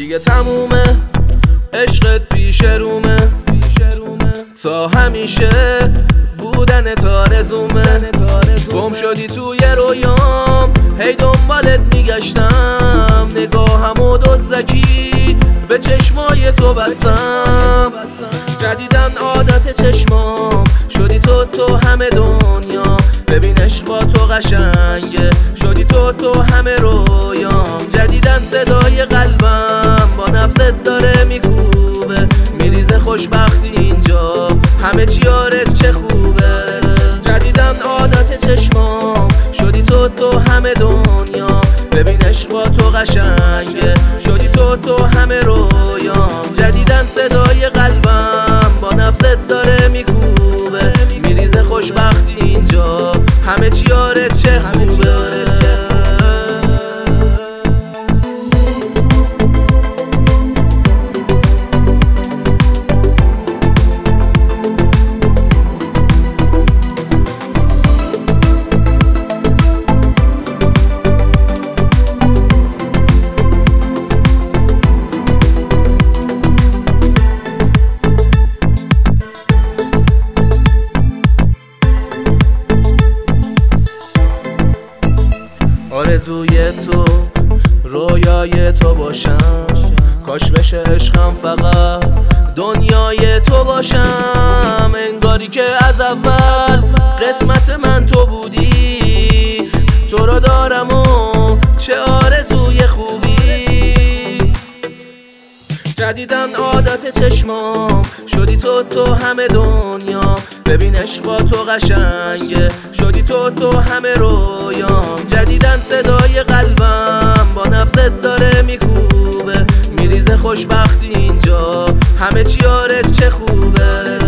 دیگه تمومه، عشقت پیش رومه، تا همیشه بودن تارزومه. گم شدی توی رویام، هی دنبالت میگشتم، نگاهمو دزدکی به چشمای تو بستم. جدیدن عادت چشمام شدی تو همه دنیا، ببین عشق با تو قشنگه، شدی تو همه رویام. جدیدن صدای قلبم با نبضت داره میکوبه، میریزه خوشبختی اینجا، همه چی آرت چه خوبه. جدیدن عادت چشمام شدی تو همه دنیا، ببین عشق با تو قشنگه، شدی تو همه رویام. جدیدن صدای قلبم با نبضت داره میکوبه، میریزه خوشبختی اینجا، همه چی آرت چه خوبه. آرزوی تو رویای تو باشم، کاش بشه عشقم فقط دنیای تو باشم. انگاری که از اول قسمت من تو بودی، تو رو دارم و چه آرزوی خوبی. جدیدن عادت چشمام شدی تو همه دنیا، ببین عشق با تو قشنگه، شدی تو همه رویام. جدیدن صدای قلبم با نبضت داره میکوبه، میریزه خوشبختی اینجا، همه چی آرت چه خوبه.